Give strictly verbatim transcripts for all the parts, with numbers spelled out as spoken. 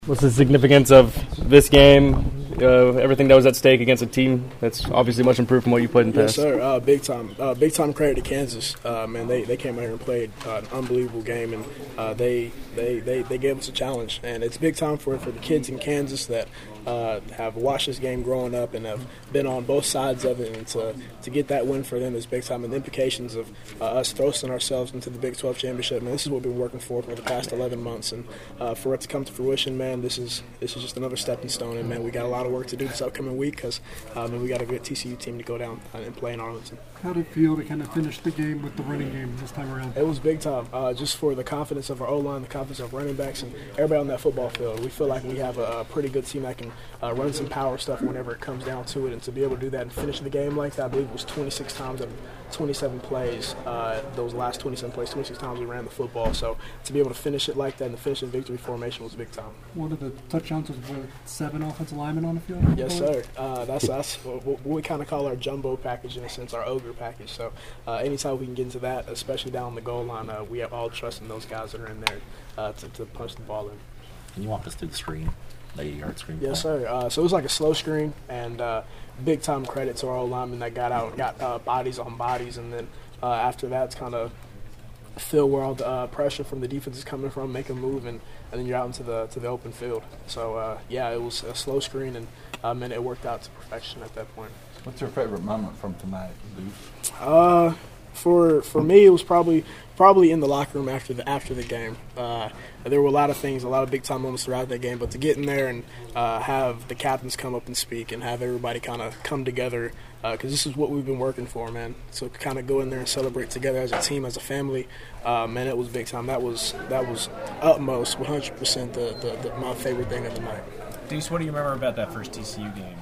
What's the significance of this game, uh, everything that was at stake against a team that's obviously much improved from what you played in the Yes, past? sir. Uh, big time. Uh, big time credit to Kansas. Uh, man, they, they came out here and played uh, an unbelievable game, and uh, they, they, they, they gave us a challenge. And it's big time for, for the kids in Kansas that uh, have watched this game growing up and have been on both sides of it. And to, to get that win for them is big time. And the implications of uh, us thrusting ourselves into the Big twelve championship, man, this is what we've been working for for the past eleven months. And uh, for it to come to fruition, man, this is this is just another stepping stone. And, man, we got a lot of work to do this upcoming week because uh, we got a good T C U team to go down and play in Arlington. How did it feel to kind of finish the game with the running game this time around? It was big time, uh, just for the confidence of our O-line, the confidence of running backs, and everybody on that football field. We feel like we have a, a pretty good team that can uh, run some power stuff whenever it comes down to it, and to be able to do that and finish the game like that, I believe it was twenty-six times and twenty-seven plays, uh, those last twenty-seven plays, twenty-six times we ran the football. So to be able to finish it like that and to finish in victory formation was big time. One of the touchdowns was with seven offensive linemen on the field? Yes, sir. Uh, that's that's what, what we kind of call our jumbo package in a sense, our ogre package. So uh, anytime we can get into that, especially down the goal line, uh, we have all trust in those guys that are in there uh, to, to punch the ball in. Can you walk us through the screen, the eight-yard screen? Yes, sir. Uh, so it was like a slow screen, and uh, big time credit to our old linemen that got out, got uh, bodies on bodies, and then uh, after that, it's kind of feel where all the uh, pressure from the defense is coming from, make a move, and, and then you're out into the to the open field. So uh, yeah, it was a slow screen, and um, and it worked out to perfection at that point. What's your favorite moment from tonight, Luke? Uh, for for me, it was probably probably in the locker room after the after the game. Uh, there were a lot of things, a lot of big time moments throughout that game, but to get in there and uh, have the captains come up and speak and have everybody kind of come together, because uh, this is what we've been working for, man. So kind of go in there and celebrate together as a team, as a family, uh, man, it was big time. That was that was utmost one hundred percent the, the, the my favorite thing of the night. Deuce, what do you remember about that first T C U game?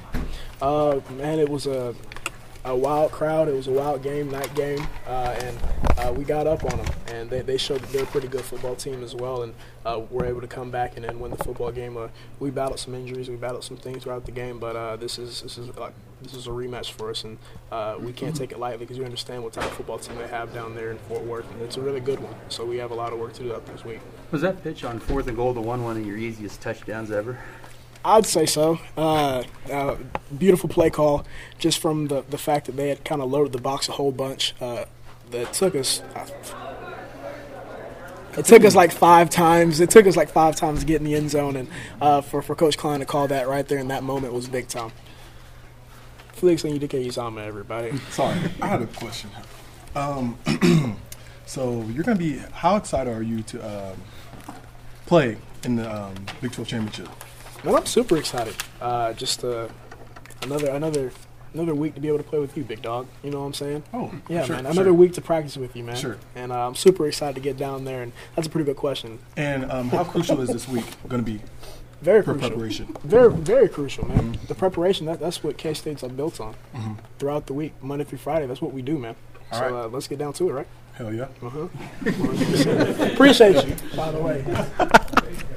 Uh, man, it was a a wild crowd. It was a wild game, night game, uh, and uh, we got up on them. And they, they showed that they're a pretty good football team as well, and uh, were able to come back and then win the football game. Uh, we battled some injuries, we battled some things throughout the game, but uh, this is this is like this is a rematch for us, and uh, we can't take it lightly because we understand what type of football team they have down there in Fort Worth, and it's a really good one. So we have a lot of work to do up this week. Was that pitch on fourth and goal the one one of your easiest touchdowns ever? I'd say so. Uh, uh, beautiful play call, just from the, the fact that they had kind of loaded the box a whole bunch. Uh, that took us. Uh, it took us like five times. It took us like five times to get in the end zone, and uh, for for Coach Klein to call that right there in that moment was big time. Felix and U D K Uzama, everybody. Sorry, I had a question. Um, so you're gonna be. How excited are you to um, play in the um, Big twelve championship? Well, I'm super excited. Uh, just uh, another another another week to be able to play with you, big dog. You know what I'm saying? Oh, yeah, sure, man. Another sure. week to practice with you, man. Sure. And uh, I'm super excited to get down there. And that's a pretty good question. And um, how crucial is this week going to be? Very for crucial. preparation. Very very crucial, man. Mm-hmm. The preparation that that's what K-State's are built on. Mm-hmm. Throughout the week, Monday through Friday. That's what we do, man. All so right. uh, let's get down to it, right? Hell yeah. Uh huh. Appreciate you, by the way.